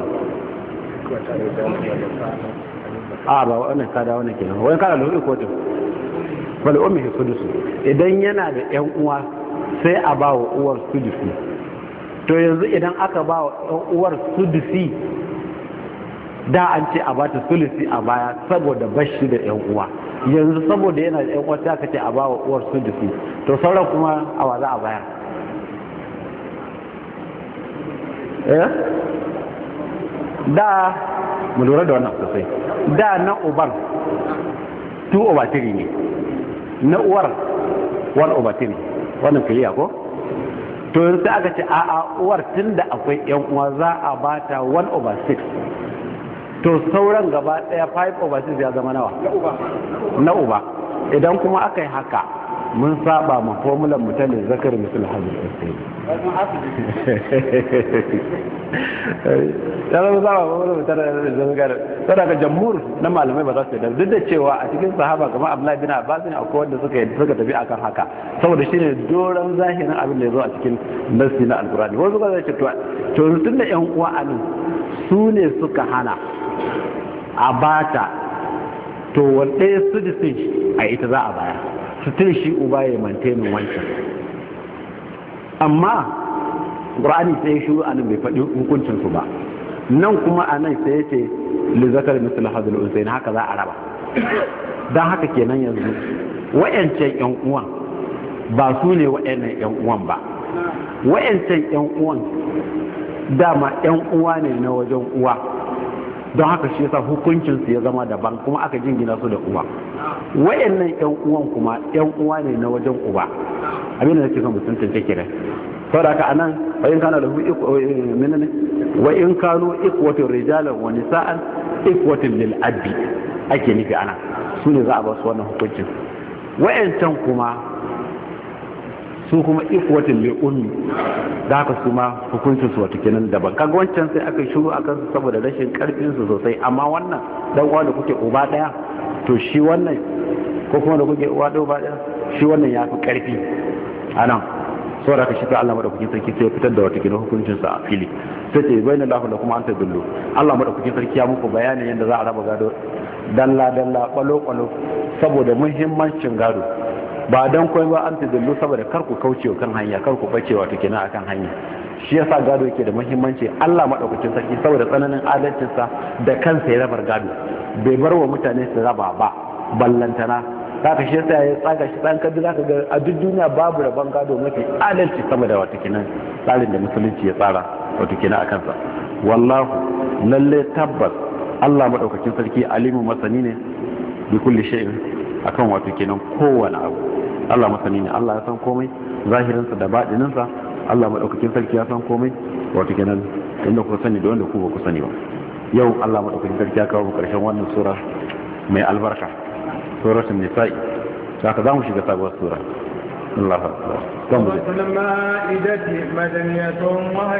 A: ba wannan kada wannan kenan wani kara lafi ikwatin wani ummihi sudusu idan yana da yan uwa sai a ba wa uwar sudusi. To yanzu idan aka ba wa uwar sudusi da an ce a bata sulusi a baya saboda bashi da yan uwa, yanzu saboda yana da yan uwa sai aka ce a ba wa uwar sudusi, to sauran kuma a wa za a bayar da mu lura da wannan sosai, da na uban 2/3 ne, na uwar 1/3, wannan kiliya ko? To yanzu sai aka ce a'a uwar tun da akwai yan uwa za a bata 1/6, to sauran gaba daya 5/6 ya zama nawa? Na uba. Idan kuma aka yi haka mun saba ma formulan mutanen zakar misal hazin sai ya zama saba ma formulan mutanen zakar sadaka jamhur na malamai ba za su yi duk da cewa a cikin sahaba kamar Abdullahi bin Abbas ne akwai wanda suka tafi akan haka saboda shine doron zahirin abin da ya zo a cikin nasi na alkurani. Wasu suka zai ce to tun da yan uwa anan su ne suka hana a bata, to wanda ya sudisin a ita za a bayar sutil shi uba ya mantenin wancan. Amma ƙur'ani sai ya shuru anan bai faɗi hukuncinsu ba, nan kuma anan sai ya ce lizakar misal hadul unsayin haka za a raba. Don haka kenan yanzu wa'yancan yan uwan ba su ne wa'yannan yan uwan ba, wa'yancan yan uwan dama yan uwa ne na wajen uwa, don haka shi yasa hukuncinsu ya zama daban kuma aka jingina su da uwa. Wa'yannan yan uwan kuma yan uwa ne na wajen uba, abin da nake son mutum tantance kenan. saboda haka anan wa in kana lahu menene wa in kanu ikwatu rijalan wa nisaan ikwatu lil abi ake nufi ana su ne za a ba su wannan hukuncin. Wa'yancan kuma su kuma ikwatu lil ummi da haka su ma hukuncin su wato kenan daban. Kaga wancan sai aka shiru akan su saboda rashin karfin su sosai, amma wannan dan uwa da kuke uba daya to shi wannan ko kuma da kuke uwa da uba daya shi wannan ya fi karfi anan. saboda ka shi ta Allah madaukakin sarki sai ya fitar da wata gidan hukuncin sa a fili sai ce bayyana lahu da kuma anta billu. Allah madaukakin sarki ya muku bayanin yadda za a raba gado dalla dalla kwalo kwalo saboda muhimmancin gado, ba dan koyi ba anta billu saboda kar ku kauce kan hanya, kar ku bace wato kenan akan hanya. Shi yasa gado yake da muhimmanci. Allah madaukakin sarki saboda tsananin adalcin sa da kansa ya rabar gado, bai bar wa mutane su raba ba ballantana. Haka shi yasa ya tsaga shi tsan kaddu zaka ga a duk duniya babu rabon gado mafi adalci sama da wata kinan tsarin da musulunci ya tsara wata kinan akan sa. Wallahu lalle tabbas Allah madaukakin sarki alimu masani ne bi kulli shay'in akan wata kinan kowane abu. Allah masani ne, Allah ya san komai zahirin sa da batinin sa. Allah madaukakin sarki ya san komai wata kinan inda ku sani da wanda ku ba ku sani ba. Yau Allah madaukakin sarki ya kawo mu karshen wannan sura mai albarka. suratul nisa'i saka zamu shiga sabuwar sura Allah akbar
B: سورة المائدة مدنية وهي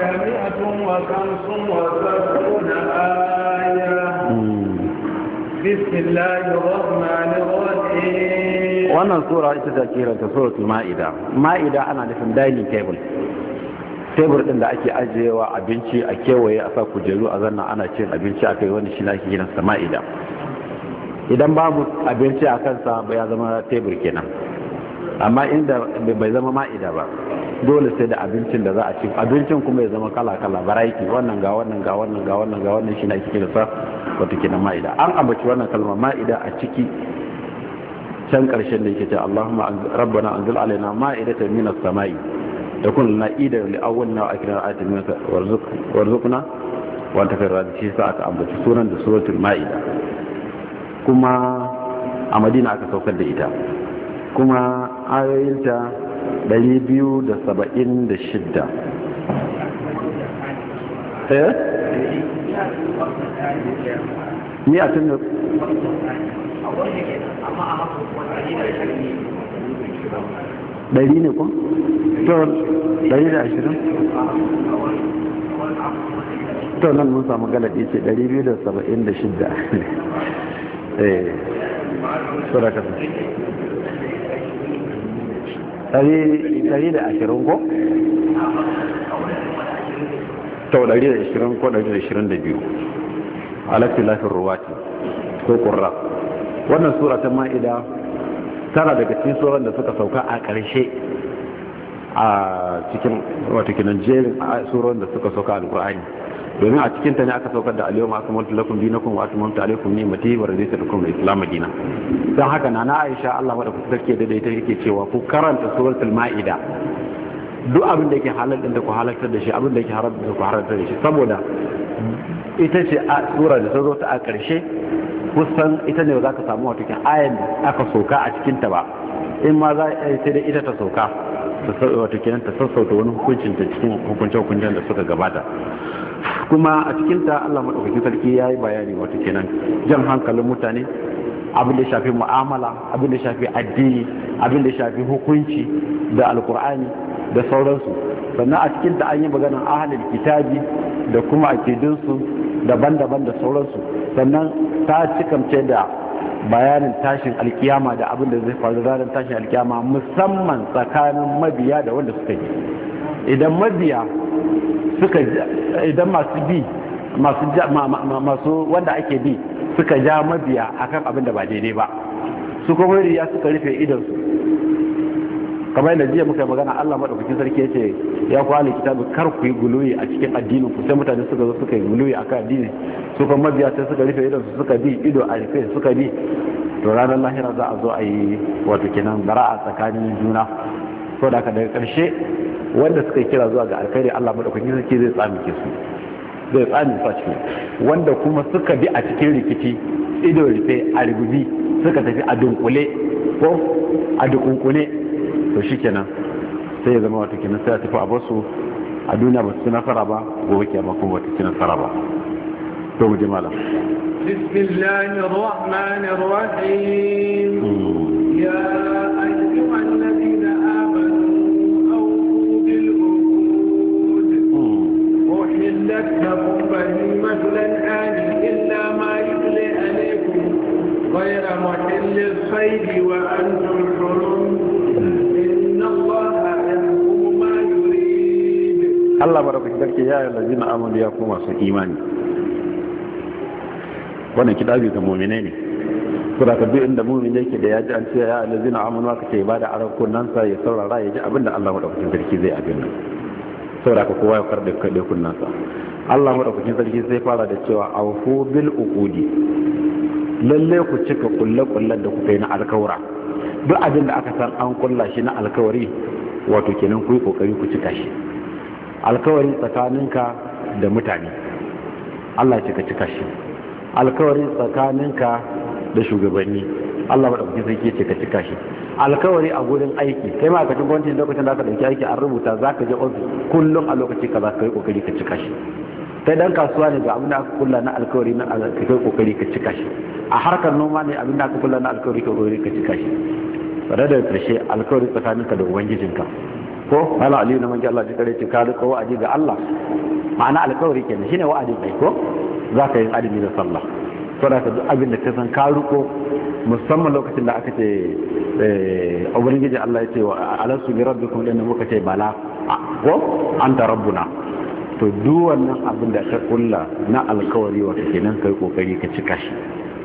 B: 155 آية بسم الله الرحمن الرحيم.
A: wannan sura ita ta kira ta suratul ma'ida. Ma'ida ana nufin dining table, tebur din da ake ajiyewa abinci a kewaye a sa kujeru a zanna ana cin abinci a kai, wani shi na ake kiransa ma'ida. Idan babu abinci a kansa ya zama tebur kenan, amma inda bai zama ma'ida ba dole sai da abincin da za a ci, abincin kuma ya zama kala-kala variety, wannan ga wannan ga wannan ga wannan ga wannan shi na ake kiransa wato kenan ma'ida. An ambaci wannan kalma ma'ida a ciki can karshen da yake ce Allahumma rabbana anzil alaina ma'idatan minas sama'i takun lana idan li awwalina wa akhirina ayatin minka warzuqna wa anta khairur raziqin. Sai aka ambaci sunan da suratul ma'ida, kuma a Madina aka saukar da ita, kuma ayoyinta 276. Ni a tun ɗari ne kun? to 120? to nan mun samu galaɗi ce 276. suraka 120 ko? to 120 ko 122 alaƙi lafin ruwati ko ƙurra. wannan sura ta ma'ida tana daga cikin suran da suka sauka a ƙarshe a cikin wato kinan jerin suran da suka sauka alƙur'ani, domin a cikin ta ne aka saukar da al-yawma akmaltu lakum dinakum wa atmamtu alaykum ni'mati wa raditu lakum al-islam dinan. dan haka nana Aisha Allah madaukakin sarki da ita yake cewa ku karanta suratul ma'ida, duk abin da yake halal din da ku halartar da shi, abin da yake haram da ku halartar da shi, saboda ita ce sura da ta zo ta a ƙarshe, kusan ita ne za ka samu wata kan ayan da aka sauka a cikinta ba, in ma za a sai da ita ta sauka wata kenan ta sassauta wani hukuncin ta cikin hukuncin da suka gabata. kuma a cikinta Allah maɗaukakin sarki ya yi bayani wata kenan jan hankalin mutane, abin da shafi mu'amala, abin da shafi addini, abin da shafi hukunci da alkur'ani da sauransu. sannan a cikinta an yi maganar ahalin kitabi da kuma akidunsu daban-daban da sauransu. sannan ta cikamce da bayanin tashin alkiyama da abin da zai faru ranar tashin alkiyama, musamman tsakanin mabiya da wanda suka yi. idan mabiya idan masu bi masu wanda ake bi suka ja mabiya akan abin da ba daidai ba, su kuma riya suka rufe idansu, kamar yadda jiya muka magana Allah madaukakin sarki yace ya kwali kitabu kar ku yi guluyi a cikin addinin ku, sai mutane suka zo suka yi guluyi akan addini, su kuma mabiya sai suka rufe idansu suka bi ido a rufe suka bi, to ranar lahira za a zo a yi wato kenan bara'a tsakanin juna. so da daga karshe wanda suka kira zuwa ga alkhairi Allah madaukakin sarki zai tsamike su, zai tsamike su a ciki. wanda kuma suka bi a cikin rikici ido rufe a rububi suka tafi a dunkule ko a dukunkune, to shikenan sai ya zama wato kenan sai ya tafi a basu a duniya ba su ci nasara ba, gobe kiyama kuma ba ta ci nasara ba. to mu ji malam.
B: bismillahir rahmanir rahim. ya ayyuhal ladina amanu awfu bil uqud uhillat lakum bahimatul an'am illa ma yutla alaykum ghayra muhillis sayd wa antum hurum. Allah baraka sarki ya yi lazina amanu ya kuma su imani. wannan kidabi ga mu'minai ne, kuma ka duk inda mu'min yake da ya ji an ce ya lazina amanu aka ce ba da aran kunnan sa ya saurara ya ji abinda Allah madaukakin sarki zai abin nan, saboda ka kowa ya karɓe kaɗe kunnan sa. Allah madaukakin sarki sai fara da cewa awfu bil uqudi, lalle ku cika kullu-kullan da kuka yi na alkawara. duk abin da aka san an kulla shi na alkawari, wato kenan ku yi kokari ku cika shi. alkawari tsakaninka da mutane Allah ce ka cika shi, alkawari tsakaninka da shugabanni Allah madaukakin sarki ce ka cika shi, alkawari a gurin aiki kai ma ka ci gwamnati lokacin da aka dauki aiki an rubuta zaka je office kullum a lokaci kaza kai kokari ka cika shi. kai dan kasuwa ne ga abin da aka kulla na alkawari na kai kokari ka cika shi, a harkar noma ne abin da aka kulla na alkawari ka kokari ka cika shi. Bare da karshe alkawari tsakaninka da ubangijinka ko Allah aliyu na manji Allah ji kare ce ka rika wa'adi ga Allah, ma'ana alkawari kenan shine wa'adi kai ko zaka yi adimi da sallah. Saboda ka duk abin da ka san ka riko, musamman lokacin da aka ce ubangiji Allah ya ce wa alasu bi rabbikum dan muka ce bala ko anta rabbuna, to duk wannan abin da ka kulla na alkawari wata kenan kai kokari ka cika shi.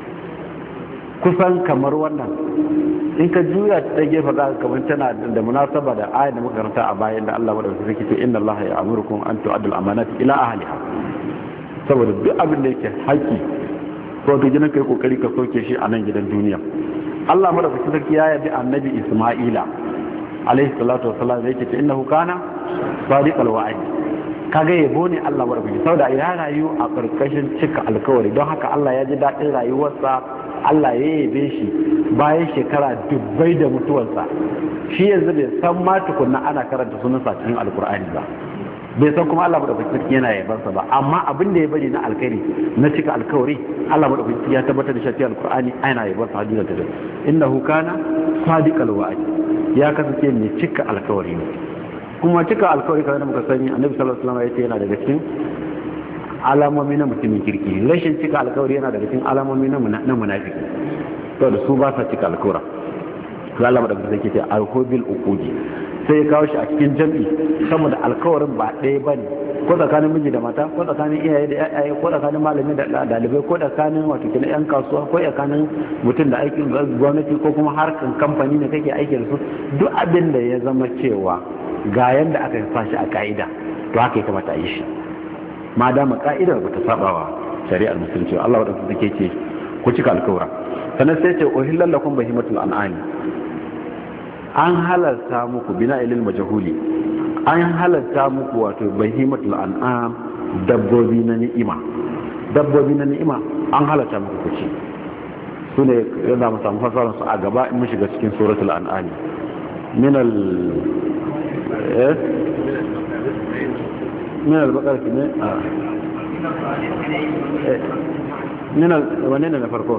B: Kusan kamar wannan in ka juya ta gefe za ka kamar tana da munasaba da ayat da muka karanta a bayan da Allah madaukakin sarki ce inna Allah ya'murukum an tu'addu al-amanati ila ahliha, saboda duk abin da yake haƙi ko ka gina kai kokari ka soke shi a nan gidan duniya. Allah madaukakin sarki ya yabi annabi Isma'ila alaihi salatu wassalam yake ce innahu kana sadiqal wa'id, kaga yabo ne Allah madaukakin saboda ya rayu a karkashin cika alkawari, don haka Allah ya ji daɗin rayuwarsa, Allah ya yabe shi bayan shekara dubbai da mutuwarsa. Shi yanzu bai san ma tukunna ana karanta sunansa cikin alkur'ani ba, bai san kuma Allah madaukakin yana yabansa ba, amma abin da ya bari na alkhairi na cika alkawari Allah madaukakin ya tabbatar da shi cikin alkur'ani ana yabansa hadisa ta innahu kana sadiqal wa'd, ya kasance mai cika alkawari ne. Kuma cika alkawari kamar da muka sani annabi sallallahu alaihi wasallam yace yana daga cikin alamomi na mutumin kirki, rashin cika alkawari yana daga cikin alamomi na munafiki, to da su ba sa cika alkawara. to Allah madaukakin sarki ce alhubil uqudi sai ya kawo shi a cikin jam'i saboda alkawarin ba ɗaya bane, ko tsakanin miji da mata, ko tsakanin iyaye da iyaye, ko tsakanin malami da dalibai, ko tsakanin wato kina yan kasuwa, ko tsakanin mutum da aikin gwamnati, ko kuma harkan kamfani ne kake aiki da su. Duk abin da ya zama cewa ga yanda aka fashi a ka'ida to haka ya kamata a yi shi, ma dama ka'idar ba ta sabawa shari'ar musulunci. Allah wadanda take ce ku cika alkawara. Sannan sai ce uhillal lakum bahimatul an'am, an halarta muku bina ilil majhuli, an halarta muku wato bahimatul an'am, dabbobi na ni'ima. Dabbobi na ni'ima an halarta muku ku ci. Su ne yana mu samu fasaran su a gaba in mun shiga cikin suratul an'am. Minal baqara ne minal wane ne na farko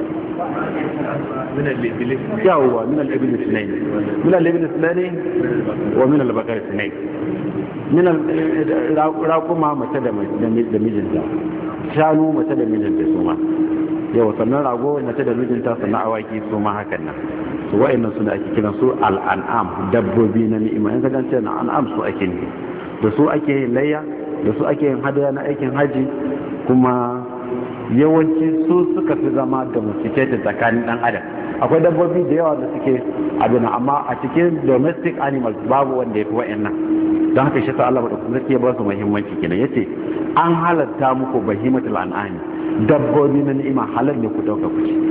B: من الإبل اثنين من الإبل اثنين ومن البقر اثنين من الراقما متى da mijinta, shanu mace da mijinta su ma yau, sannan rago mace da mijinta, sannan awaki su ma hakan nan. su wa'annan suna ake kiran su al'an'am, dabbobi na ni'ima. in ka gance na an'am su ake ne, da su ake yin layya, da su ake yin hadaya na aikin haji, kuma yawanci su suka fi zama da domesticated tsakanin dan adam. Akwai dabbobi da yawa da suke abin, amma a cikin domestic animals babu wanda ya fi wa'annan. don haka shi sa Allah madaukakin sarki ya ba su muhimmanci kenan. yace an halatta muku bahimatul an'am, dabbobi na ni'ima halal ne ku dauka ku ci,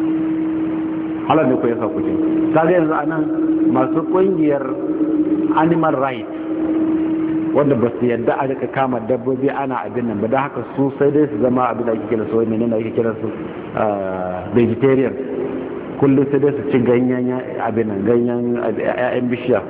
B: halal ne ku yasa ku ci. kaga yanzu anan masu kungiyar animal rights wanda ba su yadda a rika kama dabbobi ana abin nan ba, da haka su sai dai su zama abin da ake kira su wani ne ake kira su vegetarian, kullum sai dai su ci ganyen abin nan, ganyen ƴaƴan bishiya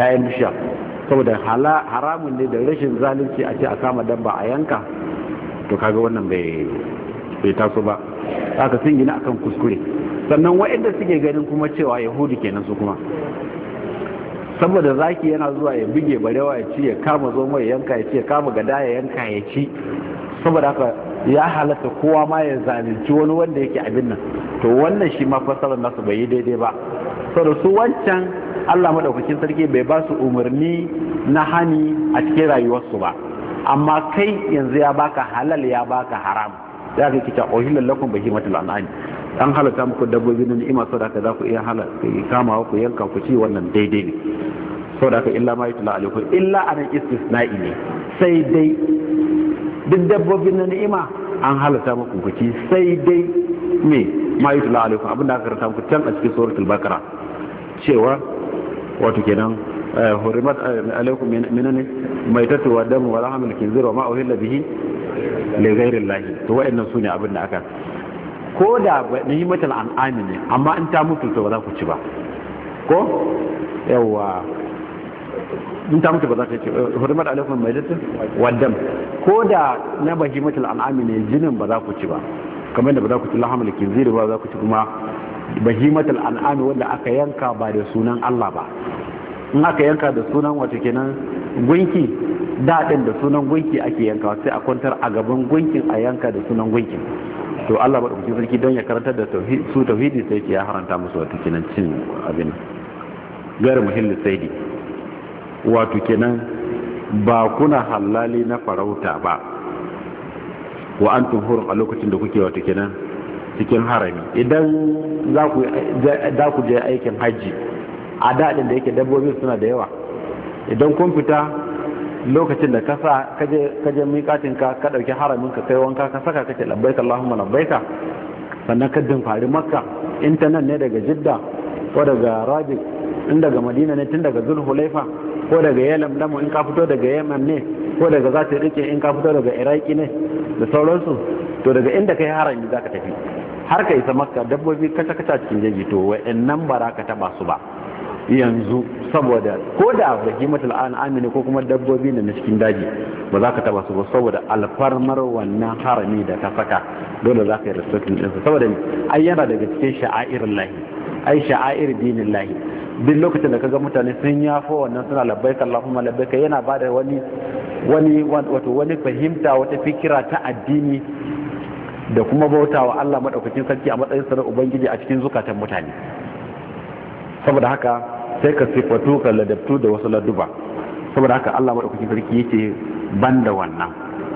B: saboda haramun ne da rashin zalunci a ce a kama dabba a yanka. to kaga wannan bai taso ba, haka sun gina akan kuskure. sannan waɗanda suke ganin kuma cewa yahudu kenan su kuma, saboda zaki yana zuwa ya buge barewa ya ci, ya kama zomo ya yanka ya ci, ya kama gada ya yanka ya ci, saboda haka ya halatta kowa ma ya zalunci wani wanda yake abin nan. to wannan shi ma fasarar nasu bai yi daidai ba, saboda su wancan Allah madaukakin sarki bai ba su umarni na hani a cikin rayuwarsu ba, amma kai yanzu ya baka halal ya baka haram. ya ga kita ohilal lakum bahimatul an'am, an halatta muku dabbobi na ni'ima, saboda haka za ku iya kamawa ku yanka ku ci, wannan daidai ne. saboda haka illa ma yutla alaikum, illa anan istisna'i ne, sai dai duk dabbobin na ni'ima an halatta muku ku ci, sai dai me ma yutla alaikum, abinda aka karanta muku can a cikin suratul baqara cewa wato kenan hurimat alaikum minane maitatu wa damu wa lahmul khinzir wa ma uhilla bihi li ghayri llahi. to wa'annan sune abin da aka, ko da nihimatul an'am ne, amma in ta mutu to ba za ku ci ba ko yawa.
A: in ta mutu ba za ka ce hurmat alaikum maidatu waddam, ko da na bahimatul an'ami ne jinin ba za ku ci ba, kamar da ba za ku ci lahamul kinzir ba, za ku ci kuma bahimatul an'ami wanda aka yanka ba da sunan Allah ba. In aka yanka da sunan wato kenan gunki, daɗin da sunan gunki ake yankawa, sai a kwantar a gaban gunkin a yanka da sunan gunkin. To Allah madaukakin sarki don ya karantar da su tauhidi sai ya haranta musu wato kenan cin abin gairu muhilli saidi, wato kenan ba kuna halali na farauta ba wa antum hurum a lokacin da kuke wato kenan cikin harami. Idan za ku je aikin hajji a daɗin da yake dabbobi suna da yawa, idan kun fita lokacin da kaje miƙatin ka ɗauki haramin ka kai wanka ka saka kake labbaika Allahumma labbaika, sannan ka fari makka, in ta nan ne daga jidda ko daga rabi, in daga madina ne tun daga zulhulaifa, ko daga yalamlamu in ka fito daga yaman ne, ko daga za ta rike in ka fito daga iraki ne da sauransu. To daga inda kai harami za ka tafi har ka isa makka, dabbobi kata cikin jeji, to wa'annan ba za ka taba su ba yanzu, saboda ko da bahimatul an'ami ne ko kuma dabbobi ne na cikin daji ba za ka taba su ba, saboda alfarmar wannan harami da ka saka dole za ka yi respectin ɗinsa, saboda ai yana daga cikin sha'airin lahi, ai sha'air dinin lahi. Duk lokacin da ka ga mutane sun yafo wannan suna labbaika Allahumma labbaika, yana ba da wani fahimta, wata fikira ta addini da kuma bautawa Allah madaukakin sarki a matsayin sa na ubangiji a cikin zukatan mutane. Saboda haka sai ka sifatu ka ladabtu da wasu laduba. Saboda haka Allah madaukakin sarki yake banda wannan.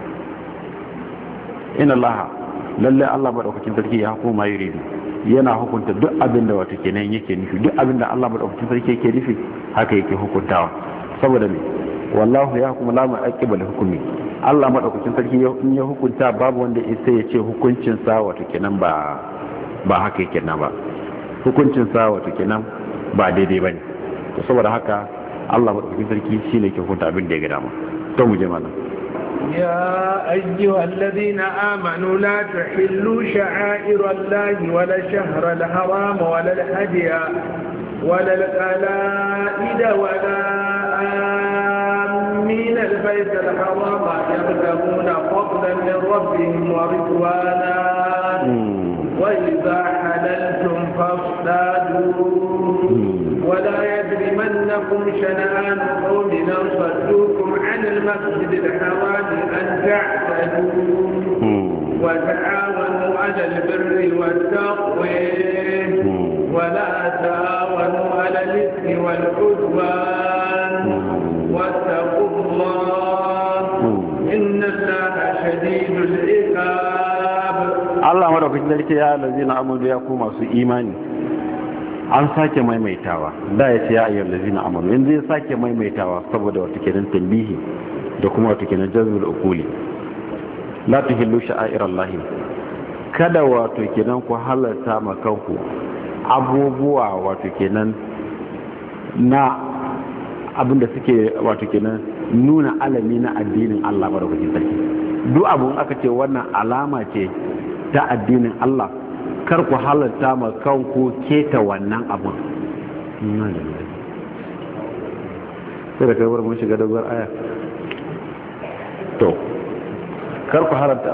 A: Inna Allah, lalle Allah madaukakin sarki ya hukuma yuridu, yana hukunta duk abin da wato kenan yake nufi, duk abin da Allah madaukakin sarki yake nufi haka yake hukuntawa. Saboda me, wallahu ya hukuma la mu'aqqiba li hukmi. Allah madaukakin sarki in ya hukunta babu wanda sai ya ce hukuncin sa wato kenan ba haka yake nan ba, hukuncin sa wato kenan ba daidai bane. To saboda haka Allah madaukakin sarki shine ke hukunta abin da ya ga dama. To mu je mana.
C: يا أيها الذين آمنوا لا تحلوا شعائر الله ولا شهر الحرام ولا الهدي ولا القلائد ولا آمين البيت الحرام يبتغون فضلا من ربهم ورضوانا وإذا حللتم فاصطادوا ولا يجرمنكم شنآن قوم أن صدوكم عن المسجد الحرام أن تعتدوا وتعاونوا على البر والتقوى ولا تعاونوا على الإثم والعدوان واتقوا الله إن الله شديد العقاب.
A: الله مرحبا بك يا الذين آمنوا يا قوم إيماني. An sake maimaitawa da ya ce ya ayyar lazina amalu, yanzu ya sake maimaitawa saboda wata kenan tambihi da kuma wata kenan jazbul ukuli. La tuhillu sha'airallahi, kada wato kenan ku halarta makanku abubuwa wato kenan na abinda suke wato kenan nuna alami na addinin Allah madaukakin sarki. Duk abun aka ce wannan alama ce ta addinin Allah, kar ku halarta ma kanku keta wannan abun. Sai da kaiwar mun shiga dogon aya. To kar ku halarta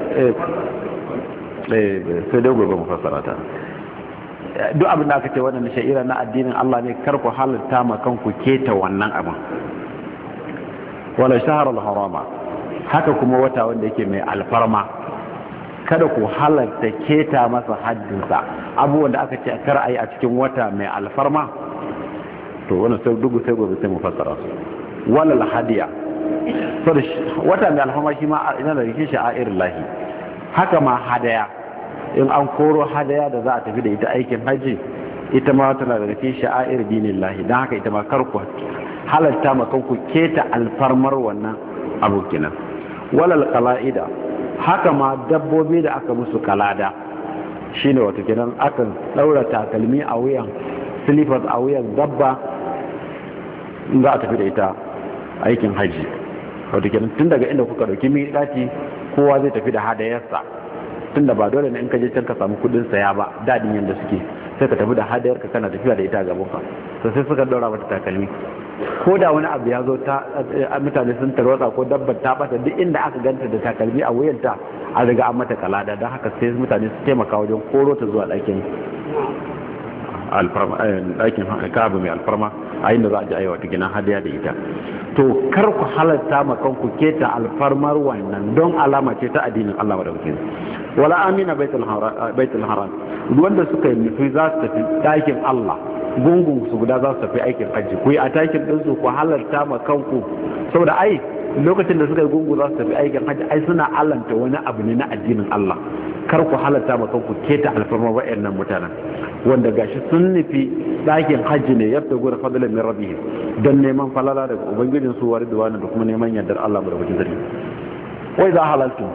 A: sai dai gobe mu fassara ta. Duk abin da aka ce wannan sha'ira na addinin Allah ne, kar ku halarta ma kanku keta wannan abun. Wala shahrul harama, haka kuma wata wanda yake mai alfarma, kada ku halarta keta masa haddinsa. Abubuwan da aka ce kar a yi a cikin wata mai alfarma, to wannan sai dugu sai gobe sai mu fassara su. Walal hadiya, wata mai alfarma shi ma ina da rikin sha'irin lahi. Haka ma hadaya, in an koro hadaya da za a tafi da ita aikin haji, ita ma tana da rikin sha'ir dinin lahi. Don haka ita ma kar ku halarta ma kanku keta alfarmar wannan abu kenan. Walal qala'ida, haka ma dabbobi da aka musu kalada, shine wato kenan aka daura takalmi a wuyan, slippers a wuyan dabba in za a tafi da ita aikin haji. Wato kenan tun daga inda kuka dauki miƙati kowa zai tafi da hadayarsa, tunda ba dole ne in ka je can ka samu kudin saya ba dadin yanda suke.
B: sai ka tafi da hadayar ka kana tafiya da ita a gaban ka to sai suka daura mata takalmi ko da wani abu ya zo ta mutane sun tarwatsa ko dabbar ta bata duk inda aka ganta da takalmi a wuyanta an riga an mata kalada don haka sai mutane su taimaka wajen koro ta zuwa ɗakin alfarma ɗakin ka'aba mai alfarma a inda za a ji aiwa ta gina hadiya da ita to kar ku halatta ma kanku keta alfarmar wannan don alama ce ta addinin Allah madaukakin wala amina baitul haram wanda suka yi nufi za su tafi ɗakin Allah gungun su guda za su tafi aikin hajji ku yi a takin ɗinsu ku halarta ma kanku saboda ai lokacin da suka yi gungu za su tafi aikin hajji ai suna alanta wani abu ne na addinin Allah kar ku halarta ma kanku keta alfarma wa'annan mutanen wanda gashi sun nufi ɗakin hajji ne yadda gura fadlan min rabbihim don neman falala daga ubangijin su wari da kuma neman yardar Allah mu da wajen sarki wai za halaltu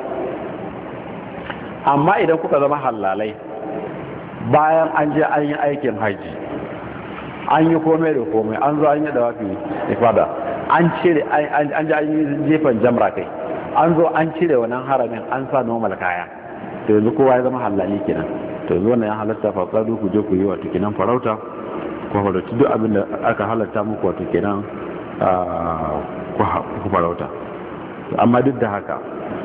B: amma idan kuka zama halalai bayan an je an yi aikin hajji an yi komai da komai an zo an yi da wafi ifada an cire an ji an yi jefan jamra kai an zo an cire wannan haramin an sa normal kaya to yanzu kowa ya zama halali kenan to yanzu wannan ya halatta fasadu ku je ku yi wato kenan farauta ko farauta duk abin da aka halatta muku wato kenan ku farauta amma duk da haka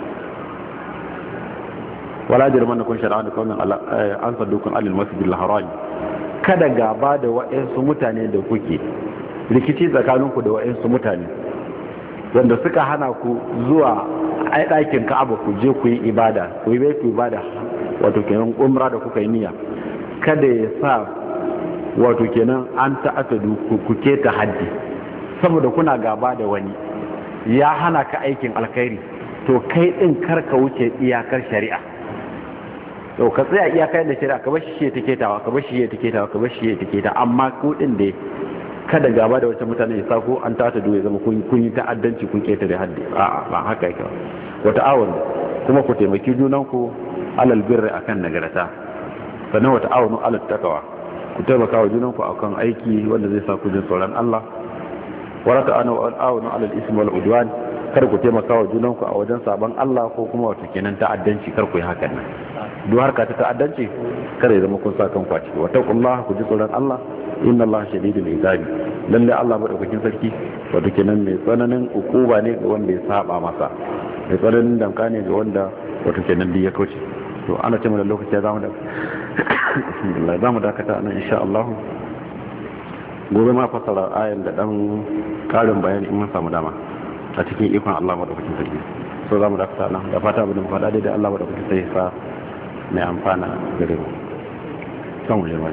B: wala jirmannakum shar'an kaunan an saddukum alil masjidil haram kada gaba da wa'ansu mutane da kuke rikici tsakaninku da wa'ansu mutane wanda suka hana ku zuwa ai ɗakin Ka'aba ku je ku yi ibada ku yi bai ku ibada wato kenan umra da kuka yi niyya kada ya sa wato kenan an ta'addadu ku keta haddi saboda kuna gaba da wani ya hana ka aikin alkhairi to kai din karka wuce iyakar shari'a to ka tsaya iyakar da shari'a ka bar shi ya taketawa ka bar shi ya taketawa ka bar shi ya taketa amma ku din da kada gaba da wata mutane ya sako an ta ya zama kun yi ta'addanci kun keta da haddi a'a ba haka yake wata awon kuma ku taimaki junanku alal birri akan nagarta sannan wata awonu alal takawa ku taimaka wa junanku akan aiki wanda zai sa ku jin tsoron Allah wala ta'awunu alal ismi wal udwan kar ku taimaka wa junanku a wajen saban Allah ko kuma wato kenan ta'addanci kar ku yi hakan nan duk harka ta ta'addanci kar ya zama kun sa kanku a ciki wa taqullaha ku ji tsoron Allah inna Allah shadidul iqabi lalle Allah madaukakin sarki wato kenan mai tsananin ukuba ne ga wanda ya saba masa mai tsananin danka ne ga wanda wato kenan ya kauce to ana cewa da lokaci zamu da alhamdulillah zamu dakata nan insha Allah gobe ma fasara ayan da dan karin bayani in mun samu dama a cikin ikon Allah madaukakin sarki so zamu dakata nan da fata abin da mu faɗa dai da Allah madaukakin sarki sa mai amfana gare mu kan mu